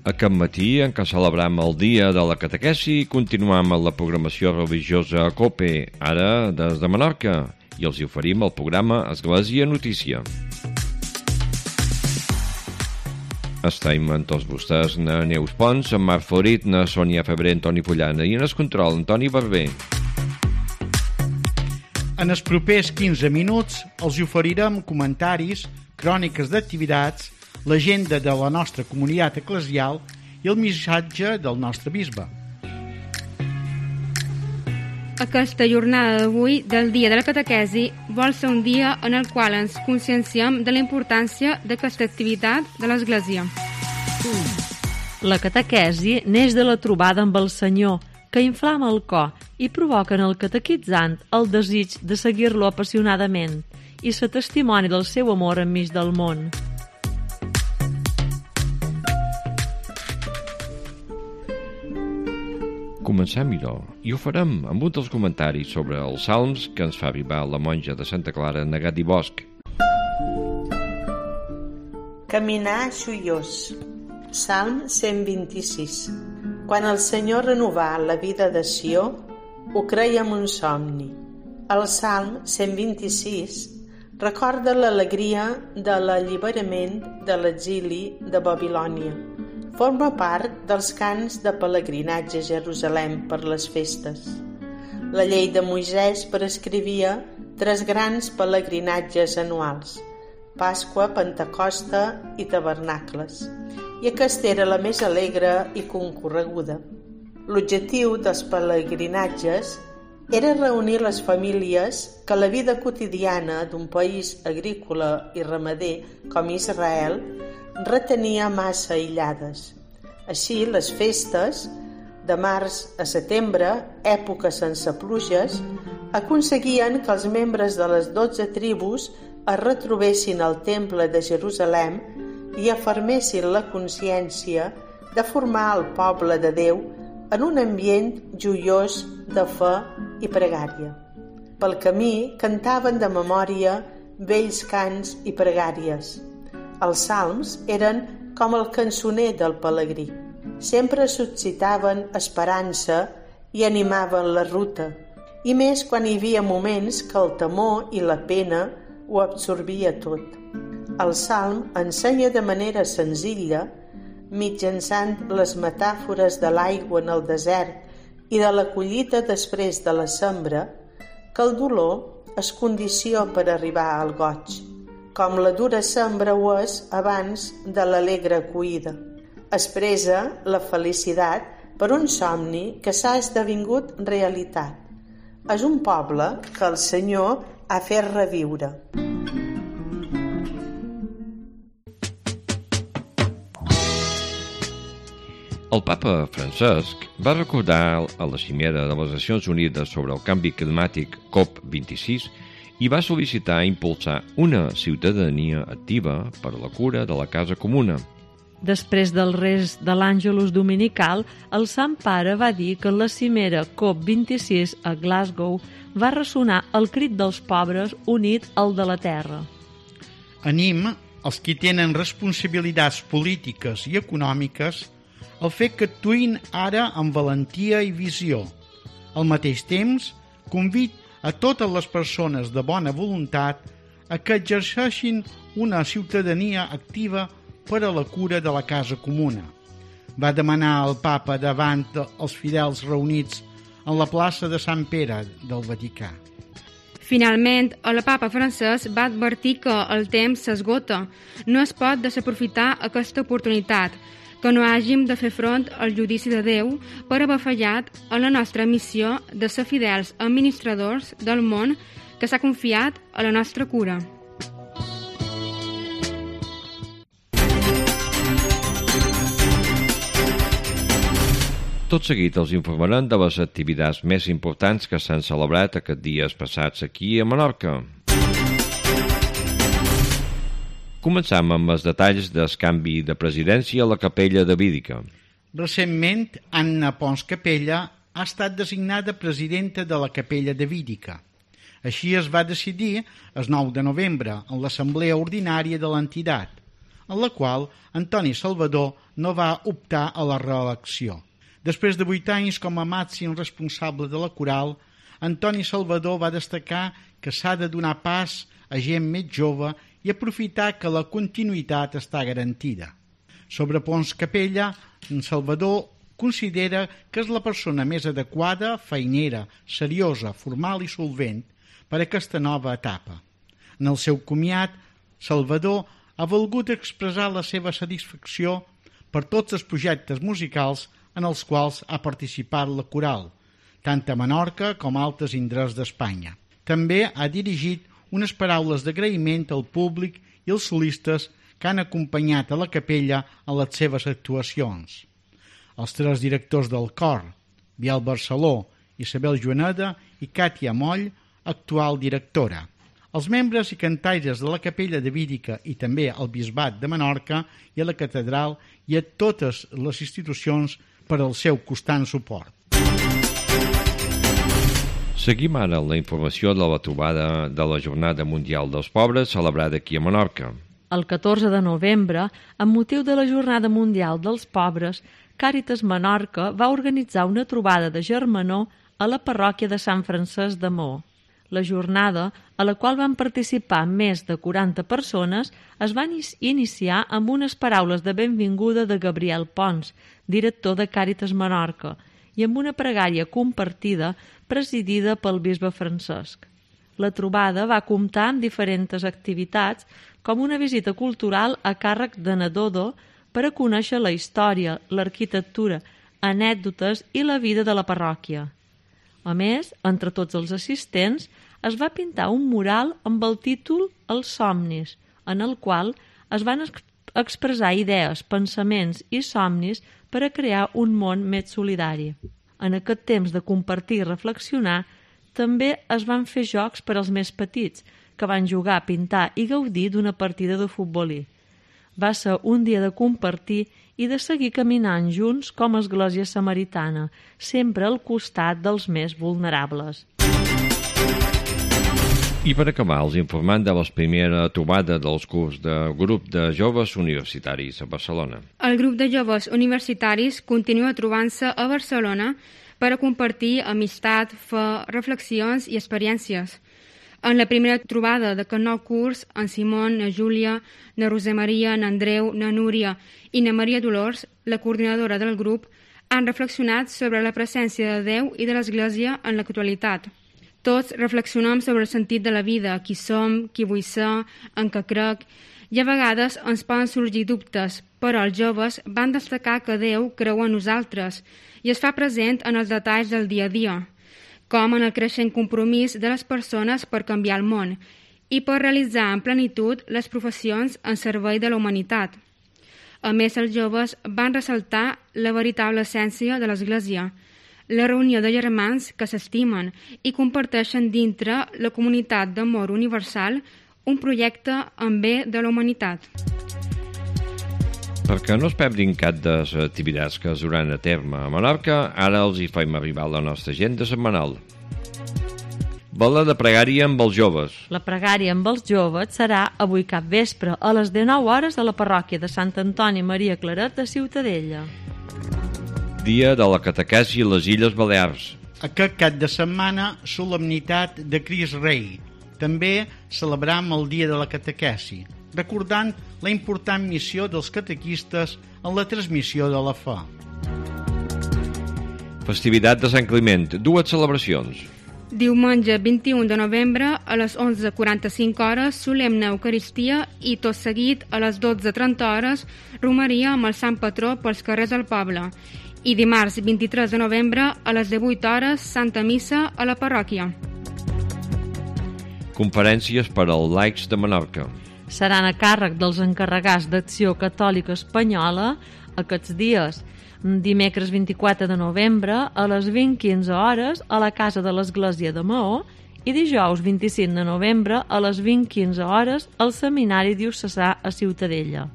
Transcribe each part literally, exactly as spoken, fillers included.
Aquest matí, en què celebrem el dia de la catequesi, continuem amb la programació religiosa a COPE, ara des de Menorca, i els oferim el programa Església Notícia. Estem amb tots vostès, na Neus Pons, en Marc Florit, na Sònia Febrer, Antoni Pollana i en el control, Antoni Barber. En els propers quinze minuts els oferirem comentaris, cròniques d'activitats, l'agenda de la nostra comunitat eclesial i el missatge del nostre bisbe. Aquesta jornada d'avui, del dia de la catequesi, vol ser un dia en el qual ens conscienciem de la importància d'aquesta activitat de l'Església. La catequesi neix de la trobada amb el Senyor, que inflama el cor i provoca en el catequitzant el desig de seguir-lo apassionadament i ser testimoni del seu amor enmig del món. Comencem, idò, i ho farem amb un dels comentaris sobre els salms que ens fa arribar la monja de Santa Clara, Negat i Bosch. Caminar joiós. Salm cent vint-i-sis. Quan el Senyor renovà la vida de Sió, ho creia en un somni. El Salm cent vint-i-sis recorda l'alegria de l'alliberament de l'exili de Babilònia. Forma part dels cants de pelegrinatge a Jerusalem per les festes. La llei de Moisès prescrivia tres grans pelegrinatges anuals: Pasqua, Pentecosta i Tabernacles, i aquesta era la més alegre i concorreguda. L'objectiu dels pelegrinatges era reunir les famílies que la vida quotidiana d'un país agrícola i ramader com Israel retenia massa aïllades. Així, les festes, de març a setembre, època sense pluges, aconseguien que els membres de les dotze tribus es retrobessin al temple de Jerusalem i afermessin la consciència de formar el poble de Déu en un ambient joiós de fe i pregària. Pel camí cantaven de memòria vells cants i pregàries. Els salms eren com el cançoner del pelegrí. Sempre suscitaven esperança i animaven la ruta, i més quan hi havia moments que el temor i la pena ho absorbia tot. El salm ensenya de manera senzilla, mitjançant les metàfores de l'aigua en el desert i de la collita després de la sembra, que el dolor és condició per arribar al goig, com la dura sembra ho és abans de l'alegre acollida. Expressa la felicitat per un somni que s'ha esdevingut realitat. És un poble que el Senyor ha fet reviure. El papa Francesc va recordar a la cimera de les Nacions Unides sobre el canvi climàtic COP vint-i-sis i va sol·licitar impulsar una ciutadania activa per a la cura de la casa comuna. Després del rest de l'Àngelus dominical, el Sant Pare va dir que en la cimera COP vint-i-sis a Glasgow va ressonar el crit dels pobres unit al de la terra. Anim els qui tenen responsabilitats polítiques i econòmiques el fet que actuïn ara amb valentia i visió. Al mateix temps, convid a totes les persones de bona voluntat a que exerceixin una ciutadania activa per a la cura de la casa comuna. Va demanar al papa davant els fidels reunits en la plaça de Sant Pere del Vaticà. Finalment, el papa francès va advertir que el temps s'esgota. No es pot desaprofitar aquesta oportunitat, que no hàgim de fer front al judici de Déu per haver fallat en la nostra missió de ser fidels administradors del món que s'ha confiat a la nostra cura. Tot seguit els informarem de les activitats més importants que s'han celebrat aquests dies passats aquí a Menorca. Començam amb els detalls del canvi de presidència a la capella de Vídica. Recentment, Anna Pons Capella ha estat designada presidenta de la capella de Vídica. Així es va decidir el nou de novembre en l'assemblea ordinària de l'entitat. en la qual Antoni Salvador no va optar a la reelecció. Després de vuit anys com a màxim responsable de la coral, Antoni Salvador va destacar que s'ha de donar pas a gent més jove i aprofitar que la continuïtat està garantida. Sobre Pons Capella, en Salvador considera que és la persona més adequada, feinera, seriosa, formal i solvent per a aquesta nova etapa. En el seu comiat, Salvador ha volgut expressar la seva satisfacció per tots els projectes musicals en els quals ha participat la coral, tant a Menorca com a altres indrets d'Espanya. També ha dirigit unes paraules d'agraïment al públic i als solistes que han acompanyat a la capella a les seves actuacions. Els tres directors del cor, Biel Barceló, Isabel Joaneda i Càtia Moll, actual directora. Els membres i cantaires de la capella davídica i també al bisbat de Menorca i a la catedral i a totes les institucions per al seu constant suport. Seguim ara la informació de la trobada de la Jornada Mundial dels Pobres celebrada aquí a Menorca. El catorze de novembre, amb motiu de la Jornada Mundial dels Pobres, Càritas Menorca va organitzar una trobada de germanor a la parròquia de Sant Francesc de Maó. La jornada, a la qual van participar més de quaranta persones, es van iniciar amb unes paraules de benvinguda de Gabriel Pons, director de Càritas Menorca, i amb una pregària compartida presidida pel bisbe Francesc. La trobada va comptar amb diferents activitats, com una visita cultural a càrrec de Nadodo per a conèixer la història, l'arquitectura, anècdotes i la vida de la parròquia. A més, entre tots els assistents, es va pintar un mural amb el títol Els somnis, en el qual es van expressar idees, pensaments i somnis per a crear un món més solidari. En aquest temps de compartir i reflexionar, també es van fer jocs per als més petits, que van jugar, pintar i gaudir d'una partida de futbolí. Va ser un dia de compartir i de seguir caminant junts com a església samaritana, sempre al costat dels més vulnerables. I per acabar, els informant de la primera trobada dels curs de grup de joves universitaris a Barcelona. El grup de joves universitaris continua trobant-se a Barcelona per a compartir amistat, fe, reflexions i experiències. En la primera trobada d'aquest nou curs, en Simon, na Júlia, na Roser Maria, na Andreu, na Núria i na Maria Dolors, la coordinadora del grup, han reflexionat sobre la presència de Déu i de l'Església en l'actualitat. Tots reflexionem sobre el sentit de la vida, qui som, qui vull ser, en què crec, i a vegades ens poden sorgir dubtes, però els joves van destacar que Déu creu en nosaltres i es fa present en els detalls del dia a dia, com en el creixent compromís de les persones per canviar el món i per realitzar en plenitud les professions en servei de la humanitat. A més, els joves van ressaltar la veritable essència de l'Església, la reunió de germans que s'estimen i comparteixen dintre la comunitat d'amor universal un projecte en bé de la humanitat. Perquè no es perdin cap de les activitats que es duran a terme a Menorca, ara els hi fem arribar la nostra agenda setmanal. Bola de pregària amb els joves. La pregària amb els joves serà avui cap vespre a les dinou hores a la parròquia de Sant Antoni Maria Claret de Ciutadella. Dia de la catequesi a les Illes Balears. Aquest cap de setmana, solemnitat de Crist Rei. També celebram el dia de la catequesi, recordant la important missió dels catequistes en la transmissió de la fe. Festivitat de Sant Climent, dues celebracions. Diumenge vint-i-u de novembre a les onze quaranta-cinc hores solemne Eucaristia i tot seguit a les dotze trenta hores romeria amb el Sant Patró pels carrers del poble. I dimarts vint-i-tres de novembre a les divuit hores Santa Missa a la parròquia. Conferències per als laics de Menorca. Seran a càrrec dels encarregats d'Acció Catòlica Espanyola aquests dies, dimecres vint-i-quatre de novembre a les vint quinze hores a la Casa de l'Església de Maó i dijous vint-i-cinc de novembre a les vint quinze hores al Seminari Diocesà a Ciutadella.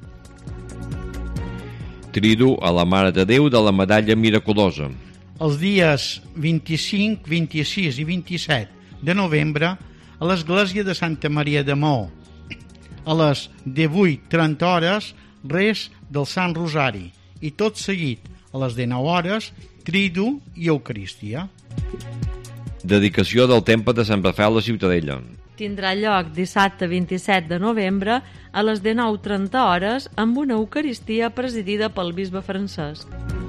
Tridu a la Mare de Déu de la Medalla Miraculosa. Els dies vint-i-cinc, vint-i-sis i vint-i-set de novembre a l'Església de Santa Maria de Maó. A les divuit trenta hores, res del Sant Rosari. I tot seguit, a les dinou hores, Tridu i Eucaristia. Dedicació del Temple de Sant Rafael de Ciutadella. Tindrà lloc dissabte vint-i-set de novembre a les dinou trenta hores amb una Eucaristia presidida pel bisbe Francesc.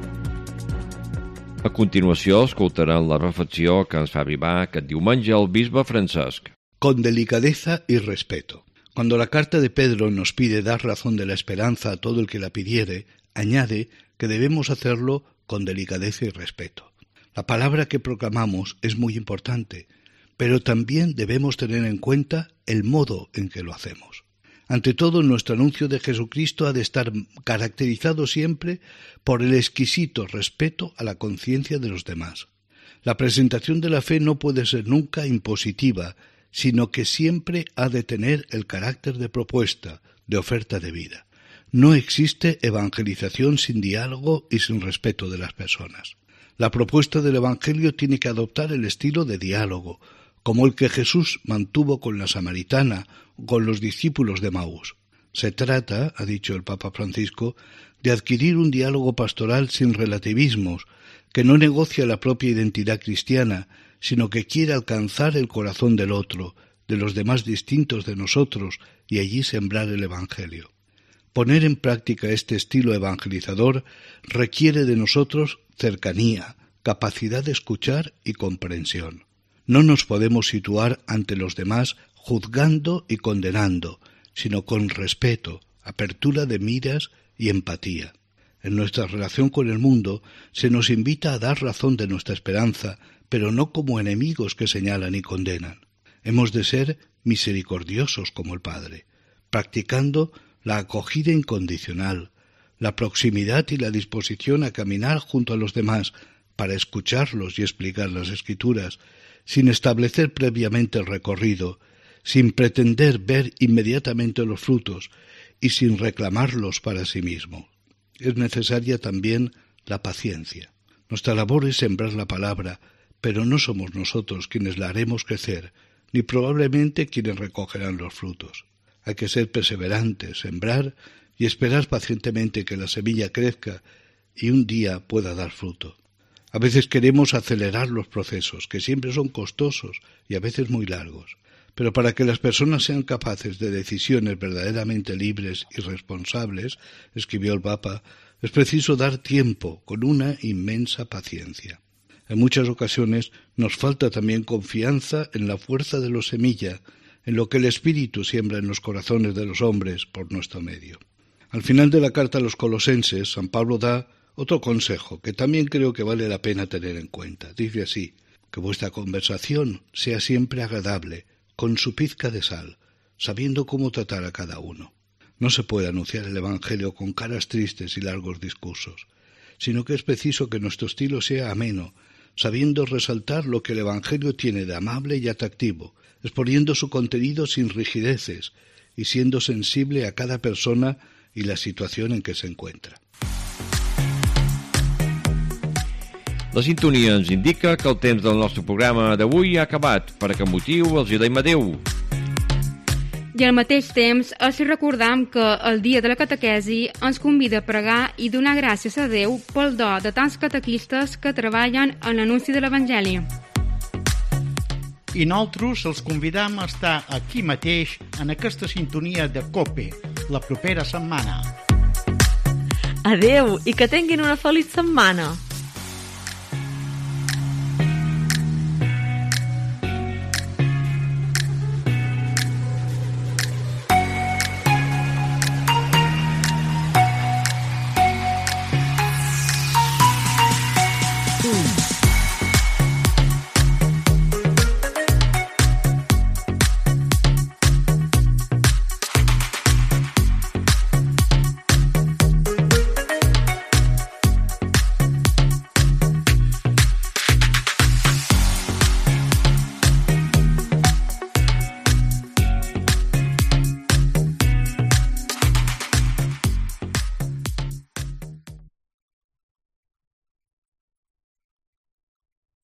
A continuació escoltaran la reflexió que ens fa arribar aquest diumenge el bisbe Francesc. Con delicadeza y respeto. Cuando la carta de Pedro nos pide dar razón de la esperanza a todo el que la pidiere, añade que debemos hacerlo con delicadeza y respeto. La palabra que proclamamos es muy importante, pero también debemos tener en cuenta el modo en que lo hacemos. Ante todo, nuestro anuncio de Jesucristo ha de estar caracterizado siempre por el exquisito respeto a la conciencia de los demás. La presentación de la fe no puede ser nunca impositiva, sino que siempre ha de tener el carácter de propuesta, de oferta de vida. No existe evangelización sin diálogo y sin respeto de las personas. La propuesta del Evangelio tiene que adoptar el estilo de diálogo, como el que Jesús mantuvo con la samaritana o con los discípulos de Maús. Se trata, ha dicho el Papa Francisco, de adquirir un diálogo pastoral sin relativismos, que no negocia la propia identidad cristiana, sino que quiere alcanzar el corazón del otro, de los demás distintos de nosotros, y allí sembrar el Evangelio. Poner en práctica este estilo evangelizador requiere de nosotros cercanía, capacidad de escuchar y comprensión. No nos podemos situar ante los demás juzgando y condenando, sino con respeto, apertura de miras y empatía. En nuestra relación con el mundo se nos invita a dar razón de nuestra esperanza, pero no como enemigos que señalan y condenan. Hemos de ser misericordiosos como el Padre, practicando la acogida incondicional, la proximidad y la disposición a caminar junto a los demás para escucharlos y explicar las Escrituras, sin establecer previamente el recorrido, sin pretender ver inmediatamente los frutos y sin reclamarlos para sí mismo. Es necesaria también la paciencia. Nuestra labor es sembrar la palabra, pero no somos nosotros quienes la haremos crecer, ni probablemente quienes recogerán los frutos. Hay que ser perseverantes, sembrar y esperar pacientemente que la semilla crezca y un día pueda dar fruto. A veces queremos acelerar los procesos, que siempre son costosos y a veces muy largos. Pero para que las personas sean capaces de decisiones verdaderamente libres y responsables, escribió el Papa, es preciso dar tiempo con una inmensa paciencia. En muchas ocasiones nos falta también confianza en la fuerza de la semilla, en lo que el Espíritu siembra en los corazones de los hombres por nuestro medio. Al final de la carta a los Colosenses, San Pablo da otro consejo que también creo que vale la pena tener en cuenta. Dice así, que vuestra conversación sea siempre agradable, con su pizca de sal, sabiendo cómo tratar a cada uno. No se puede anunciar el Evangelio con caras tristes y largos discursos, sino que es preciso que nuestro estilo sea ameno, sabiendo resaltar lo que el Evangelio tiene de amable y atractivo, exponiendo su contenido sin rigideces y siendo sensible a cada persona y la situación en que se encuentra. La sintonia ens indica que el temps del nostre programa d'avui ha acabat. Per aquest motiu els diem adeu. I al mateix temps els recordam que el dia de la catequesi ens convida a pregar i donar gràcies a Déu pel do de tants catequistes que treballen en l'anunci de l'Evangeli. I nosaltres els convidam a estar aquí mateix en aquesta sintonia de COPE la propera setmana. Adeu i que tinguin una feliç setmana.